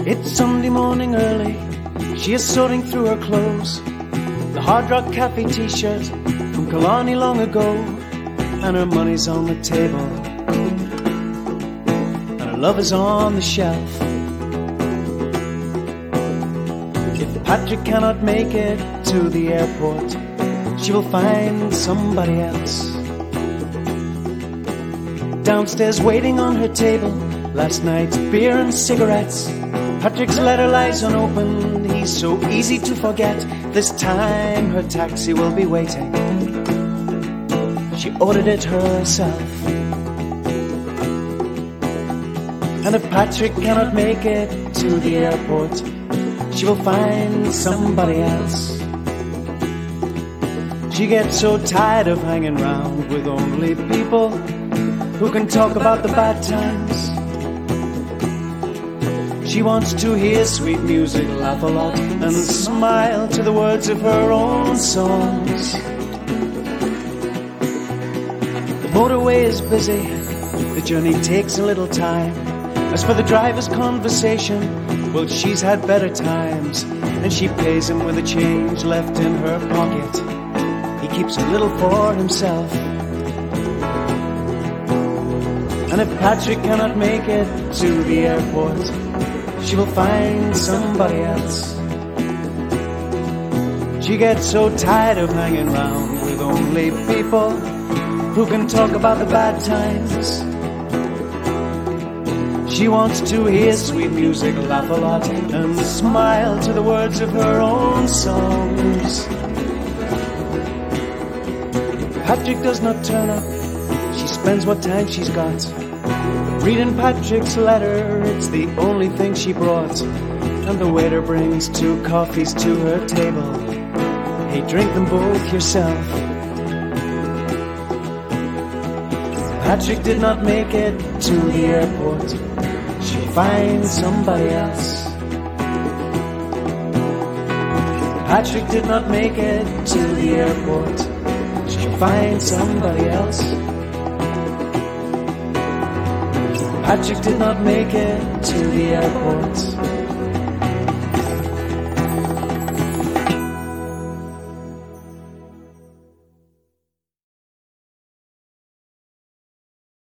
It's Sunday morning early. She is sorting through her clothes. The Hard Rock Cafe t-shirt from Killarney long ago. And her money's on the table. And her love is on the shelf. If Patrick cannot make it to the airport, she will find somebody else. Downstairs waiting on her table, last night's beer and cigarettes. Patrick's letter lies unopened, he's so easy to forget. This time her taxi will be waiting. She ordered it herself. And if Patrick cannot make it to the airport, she will find somebody else. She gets so tired of hanging round with only people who can talk about the bad times. She wants to hear sweet music, laugh a lot, and smile to the words of her own songs. The motorway is busy, the journey takes a little time. As for the driver's conversation, well, she's had better times. And she pays him with the change left in her pocket. He keeps a little for himself. And if Patrick cannot make it to the airport, she will find somebody else. She gets so tired of hanging round with only people who can talk about the bad times. She wants to hear sweet music, laugh a lot, and smile to the words of her own songs. Patrick does not turn up. She spends what time she's got reading Patrick's letter. It's the only thing she brought. And the waiter brings 2 coffees to her table. Hey, drink them both yourself. Patrick did not make it to the airport. She'll find somebody else. Patrick did not make it to the airport. She'll find somebody else. Patrick did not make it to the airport.